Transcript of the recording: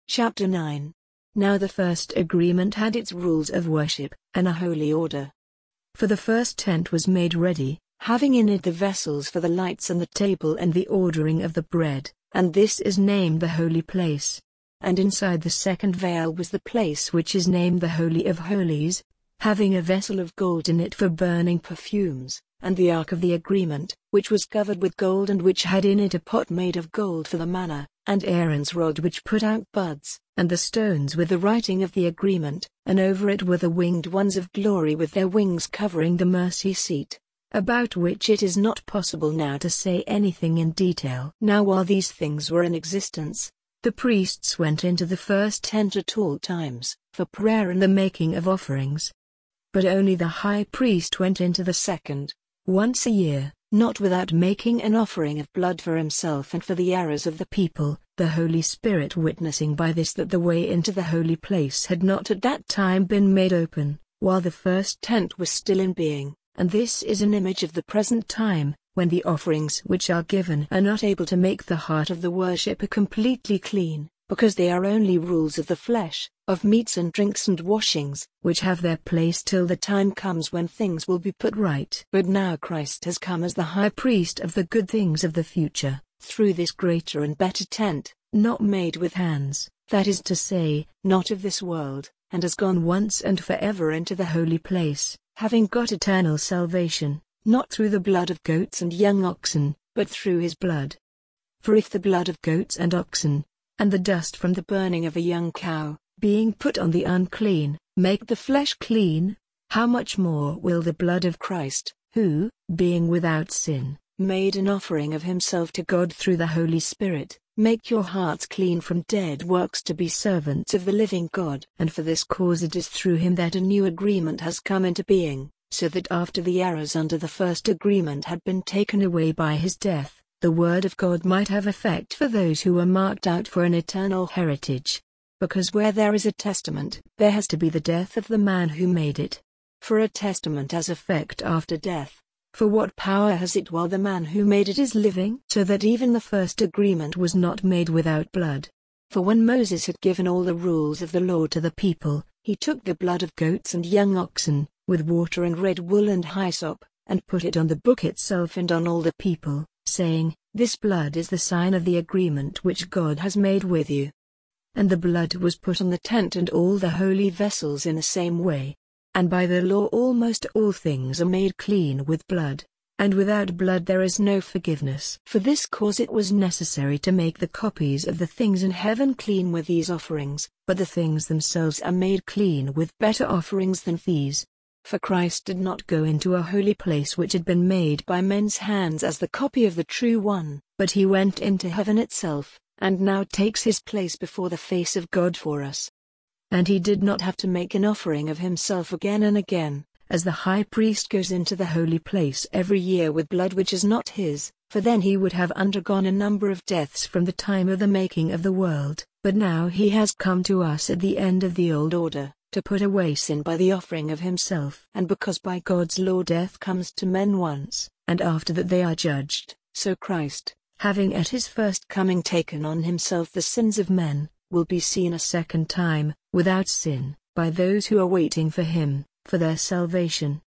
Chapter 9. Now the first agreement had its rules of worship, and a holy order. For the first tent was made ready, having in it the vessels for the lights and the table and the ordering of the bread, and this is named the holy place. And inside the second veil was the place which is named the Holy of Holies, having a vessel of gold in it for burning perfumes, and the ark of the agreement, which was covered with gold and which had in it a pot made of gold for the manna, and Aaron's rod which put out buds, and the stones with the writing of the agreement, and over it were the winged ones of glory with their wings covering the mercy seat, about which it is not possible now to say anything in detail. Now while these things were in existence, the priests went into the first tent at all times, for prayer and the making of offerings. But only the high priest went into the second, once a year, not without making an offering of blood for himself and for the errors of the people, the Holy Spirit witnessing by this that the way into the holy place had not at that time been made open, while the first tent was still in being, and this is an image of the present time, when the offerings which are given are not able to make the heart of the worshipper completely clean, because they are only rules of the flesh, of meats and drinks and washings, which have their place till the time comes when things will be put right. But now Christ has come as the high priest of the good things of the future, through this greater and better tent, not made with hands, that is to say, not of this world, and has gone once and forever into the holy place, having got eternal salvation, not through the blood of goats and young oxen, but through his blood. For if the blood of goats and oxen, and the dust from the burning of a young cow, being put on the unclean, make the flesh clean, how much more will the blood of Christ, who, being without sin, made an offering of himself to God through the Holy Spirit, make your hearts clean from dead works to be servants of the living God? And for this cause it is through him that a new agreement has come into being, so that after the errors under the first agreement had been taken away by his death, the word of God might have effect for those who were marked out for an eternal heritage. Because where there is a testament, there has to be the death of the man who made it. For a testament has effect after death. For what power has it while the man who made it is living? So that even the first agreement was not made without blood. For when Moses had given all the rules of the law to the people, he took the blood of goats and young oxen, with water and red wool and hyssop, and put it on the book itself and on all the people, saying, "This blood is the sign of the agreement which God has made with you." And the blood was put on the tent and all the holy vessels in the same way. And by the law almost all things are made clean with blood, and without blood there is no forgiveness. For this cause it was necessary to make the copies of the things in heaven clean with these offerings, but the things themselves are made clean with better offerings than these. For Christ did not go into a holy place which had been made by men's hands as the copy of the true one, but he went into heaven itself, and now takes his place before the face of God for us. And he did not have to make an offering of himself again and again, as the high priest goes into the holy place every year with blood which is not his, for then he would have undergone a number of deaths from the time of the making of the world. But now he has come to us at the end of the old order, to put away sin by the offering of himself. And because by God's law death comes to men once, and after that they are judged, so Christ, having at his first coming taken on himself the sins of men, will be seen a second time, without sin, by those who are waiting for him, for their salvation.